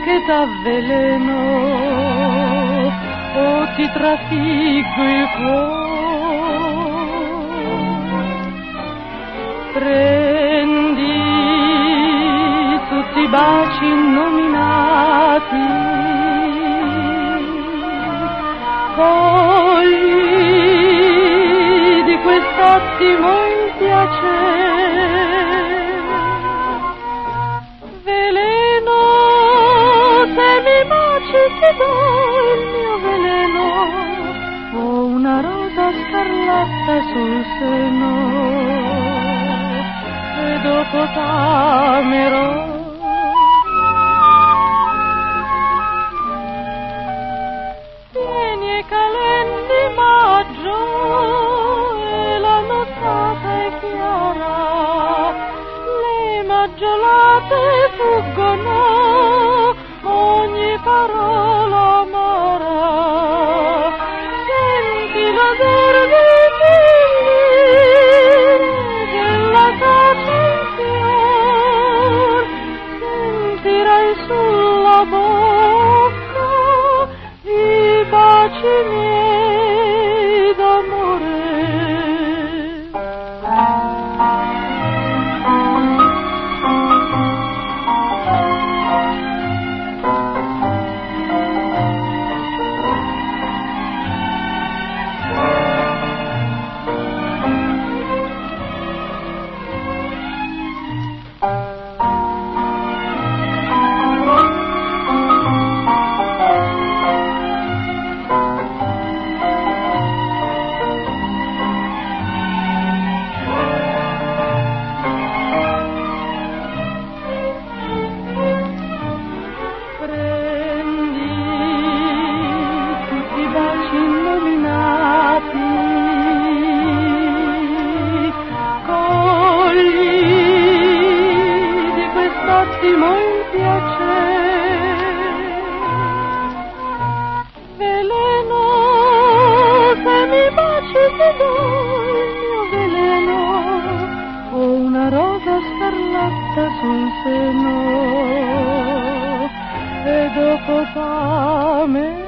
che t'avveleno o ti trafiggo il cuore. Prendi tutti i baci innominati, cogli di quest'attimo il piacere. Veleno, se mi baci ti do il mio veleno, ho una rosa scarlatta sul seno e dopo t'amerò. Vieni e calendi maggio e la nottata è chiara, le maggiolate fuggono, ogni parola amara. Senti l'odor dei figli, della cacia in fior, sentirai sulla bocca i baci miei d'amore. Il piacere. Veleno, se mi baci ti do il mio veleno, ho una rosa scarlatta sul seno e dopo t'amerò.